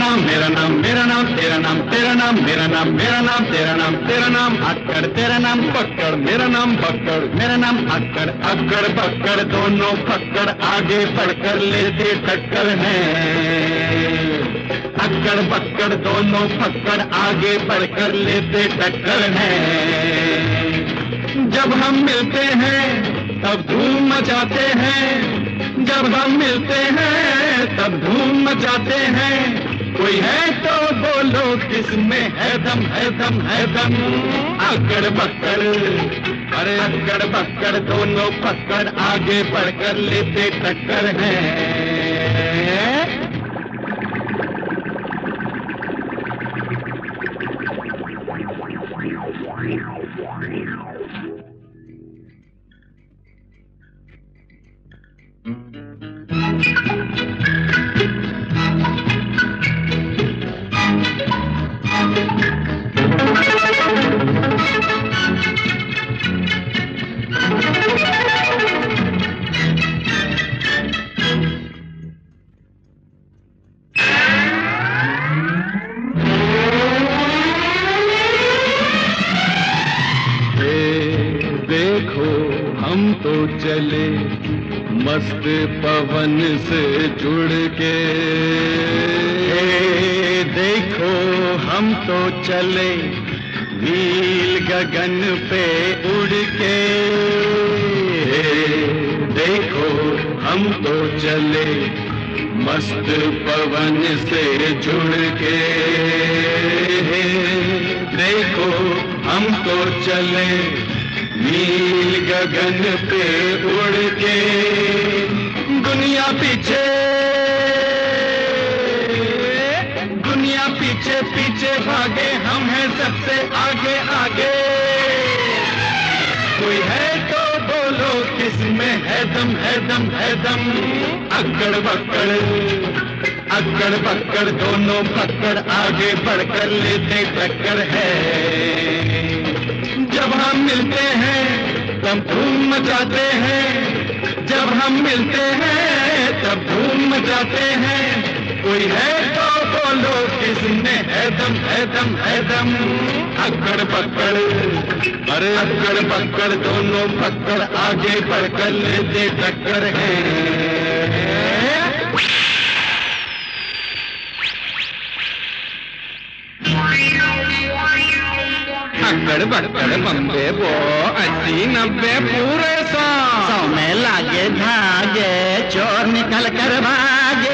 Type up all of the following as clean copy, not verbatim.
नाम मेरा नाम मेरा नाम तेरा नाम तेरा नाम मेरा नाम मेरा नाम तेरा नाम तेरा नाम अक्कड़ तेरा नाम पक्कड़ मेरा नाम पक्कड़ मेरा नाम अक्कड़ अक्कड़ पक्कड़ दोनों पक्कड़ आगे बढ़कर लेते टक्कर है। अक्कड़ पक्कड़ दोनों पक्कड़ आगे बढ़कर लेते टक्कर है। जब हम मिलते हैं तब धूम मचाते हैं, जब हम मिलते हैं तब धूम मचाते हैं। कोई है तो बोलो किसमें है दम है दम है दम। अक्कड़ बक्कड़ अरे अक्कड़ बक्कड़ दोनों पक्कड़ आगे बढ़कर लेते टक्कर है। हम तो चले मस्त पवन से जुड़ के, देखो हम तो चले नील गगन पे उड़ के। देखो हम तो चले मस्त पवन से जुड़ के। देखो हम तो चले नील गगन पे उड़ के। दुनिया पीछे पीछे भागे, हम हैं सबसे आगे आगे। कोई है तो बोलो किसमें है दम है दम है दम। अक्कड़ बक्कड़ दोनों पक्कड़ आगे बढ़कर लेते टक्कर है। जब हम मिलते हैं तब धूम मचाते हैं, जब हम मिलते हैं तब धूम मचाते हैं। कोई है तो बोलो किसने है दम है दम है दम। अक्कड़ बक्कड़ अरे अक्कड़ बक्कड़ दोनों पक्कड़ आगे बढ़कर लेते टक्कर है। अक्कड़ बक्कड़ बम्बे वो 80-90 पूरे 100 में लागे धागे, चोर निकल कर भागे।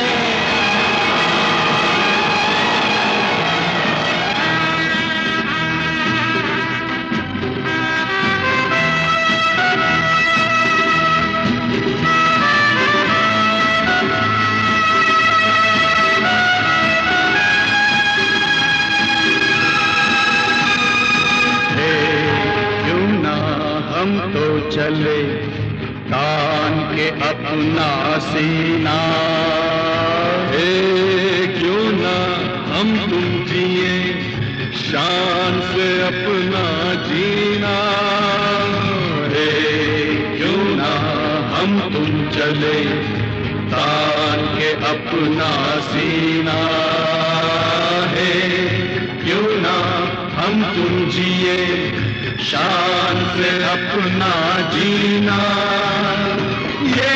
हम तो चले तान के अपना सीना, हे क्यों ना हम तुम जिए शान से अपना जीना। हे क्यों ना हम तुम चले तान के अपना सीना। हे क्यों ना हम तुम जिए शान से अपना जीना। ये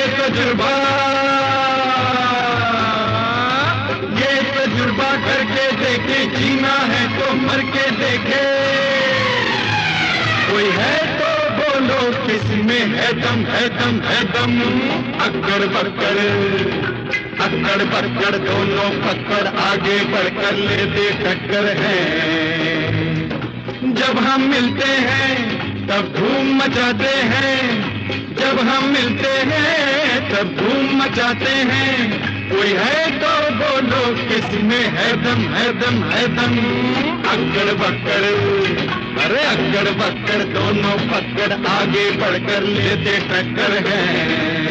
तजुर्बा करके देखे, जीना है तो मर के देखे। कोई है तो बोलो किसमें है दम है दम है दम। अक्कड़ बक्कड़ दोनों पक्कड़ आगे बढ़कर लेते टक्कर है। जब हम मिलते हैं तब धूम मचाते हैं, जब हम मिलते हैं तब धूम मचाते हैं। कोई है तो बोलो किसमें है दम है दम है दम। अक्कड़ बक्कड़ अरे अक्कड़ बक्कड़ दोनों पक्कड़ आगे बढ़कर लेते टक्कर है।